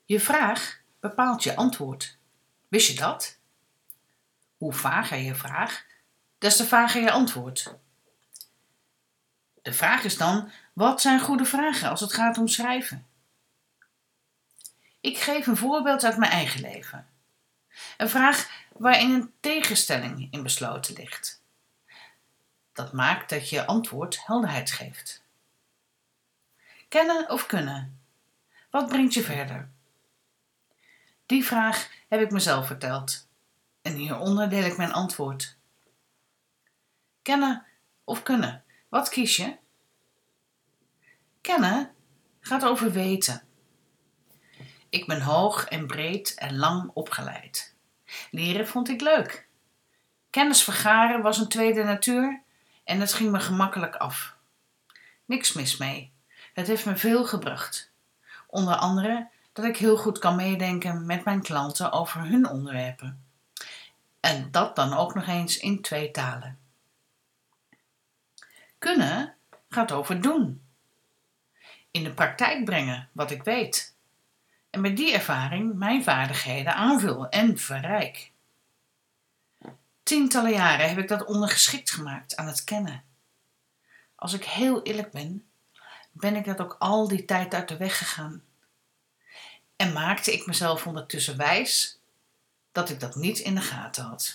Je vraag bepaalt je antwoord. Wist je dat? Hoe vager je vraag, des te vager je antwoord. De vraag is dan, wat zijn goede vragen als het gaat om schrijven? Ik geef een voorbeeld uit mijn eigen leven. Een vraag waarin een tegenstelling in besloten ligt. Dat maakt dat je antwoord helderheid geeft. Kennen of kunnen? Wat brengt je verder? Die vraag heb ik mezelf verteld. En hieronder deel ik mijn antwoord. Kennen of kunnen? Wat kies je? Kennen gaat over weten. Ik ben hoog en breed en lang opgeleid. Leren vond ik leuk. Kennis vergaren was een tweede natuur en het ging me gemakkelijk af. Niks mis mee. Het heeft me veel gebracht. Onder andere dat ik heel goed kan meedenken met mijn klanten over hun onderwerpen. En dat dan ook nog eens in 2 talen. Kunnen gaat over doen. In de praktijk brengen wat ik weet. En met die ervaring mijn vaardigheden aanvul en verrijk. Tientallen jaren heb ik dat ondergeschikt gemaakt aan het kennen. Als ik heel eerlijk ben, ben ik dat ook al die tijd uit de weg gegaan. En maakte ik mezelf ondertussen wijs dat ik dat niet in de gaten had.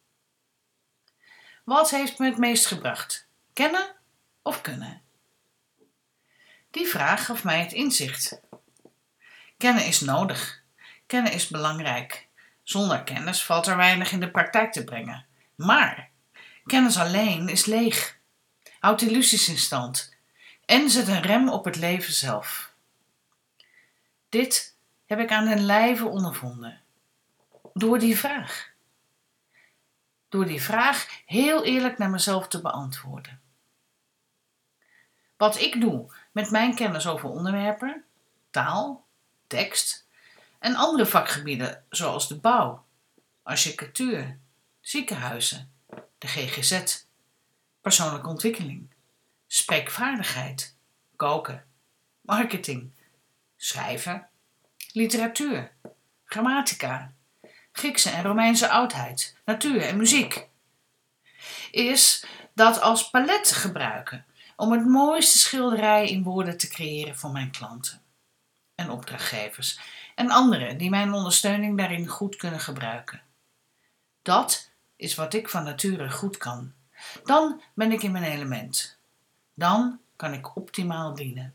Wat heeft me het meest gebracht? Kennen of kunnen? Die vraag gaf mij het inzicht. Kennen is nodig. Kennen is belangrijk. Zonder kennis valt er weinig in de praktijk te brengen. Maar kennis alleen is leeg. Houdt illusies in stand. En zet een rem op het leven zelf. Dit heb ik aan den lijve ondervonden. Door die vraag. Door die vraag heel eerlijk naar mezelf te beantwoorden. Wat ik doe met mijn kennis over onderwerpen, taal, tekst en andere vakgebieden zoals de bouw, architectuur, ziekenhuizen, de GGZ, persoonlijke ontwikkeling, spreekvaardigheid, koken, marketing, schrijven, literatuur, grammatica, Griekse en Romeinse oudheid, natuur en muziek, is dat als palet gebruiken om het mooiste schilderij in woorden te creëren voor mijn klanten en opdrachtgevers en anderen die mijn ondersteuning daarin goed kunnen gebruiken. Dat is wat ik van nature goed kan. Dan ben ik in mijn element. Dan kan ik optimaal dienen.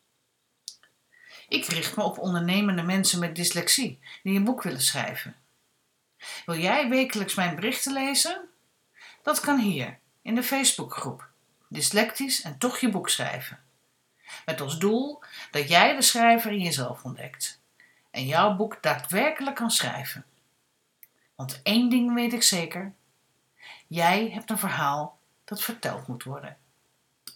Ik richt me op ondernemende mensen met dyslexie die een boek willen schrijven. Wil jij wekelijks mijn berichten lezen? Dat kan hier, in de Facebookgroep. Dyslectisch en toch je boek schrijven. Met als doel dat jij de schrijver in jezelf ontdekt. En jouw boek daadwerkelijk kan schrijven. Want één ding weet ik zeker. Jij hebt een verhaal dat verteld moet worden.